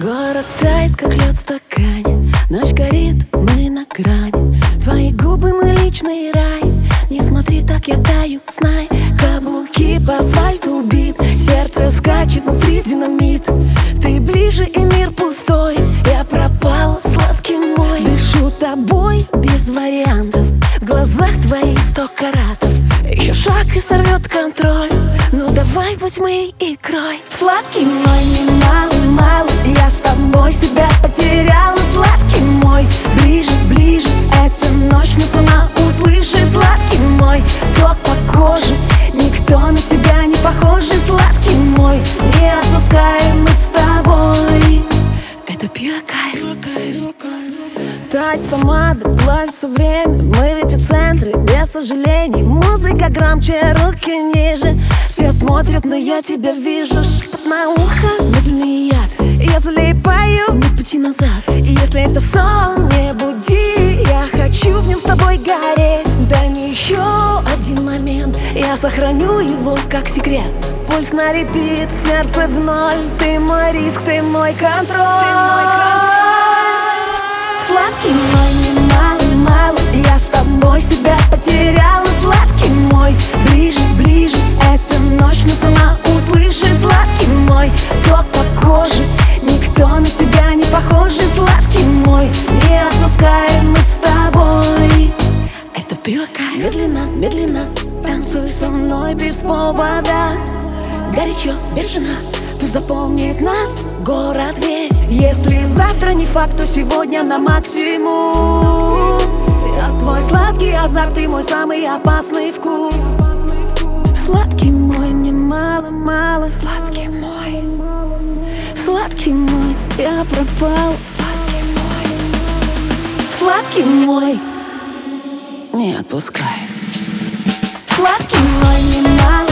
Город тает, как лед в стакане. Ночь горит, мы на грани. Твои губы, мой личный рай. Не смотри так, я таю, знай. Каблуки по асфальту бит. Сердце скачет, внутри динамит. Ты ближе, и мир пустой. Я пропала, сладкий мой. Дышу тобой без вариантов. В глазах твоих 100 каратов. Еще шаг и сорвет контроль. Ну давай будь моей икрой. Сладкий мой, не мало, я с тобой себя потеряла. Сладкий мой, ближе, ближе. Эта ночь нас сама услышит. Сладкий мой, ток по коже. Никто на тебя не похожий. Сладкий мой, не отпускаем мы с тобой. Это пьюр кайф. Тать помада, плавится время. Мы в эпицентре, без сожалений. Музыка громче, руки ниже. Все смотрят, но я тебя вижу. Шепот на ухо, медленный яд. Я залипаю, нет пути назад. И если это сон, не буди. Я хочу в нем с тобой гореть. Дай мне еще один момент. Я сохраню его как секрет. Пульс на репит, сердце в ноль. Ты мой риск, ты мой контроль. Сладкий мой, не мало, я с тобой себя потеряла. Сладкий мой, ближе, ближе. Эта ночь нас сама услышит. Сладкий мой, ток по коже. Никто на тебя не похожий. Сладкий мой, не отпускаем мы с тобой. Это pure кайф. Медленно, медленно танцуй со мной без повода. Горячо, бешено. Пусть запомнит нас город весь. Если завтра не факт, то сегодня на максимум. Я твой сладкий азарт, ты мой самый опасный вкус. Сладкий мой, мне мало, сладкий мой. Сладкий мой, я пропал. Сладкий мой. Сладкий мой, не отпускай. Сладкий мой, не мало.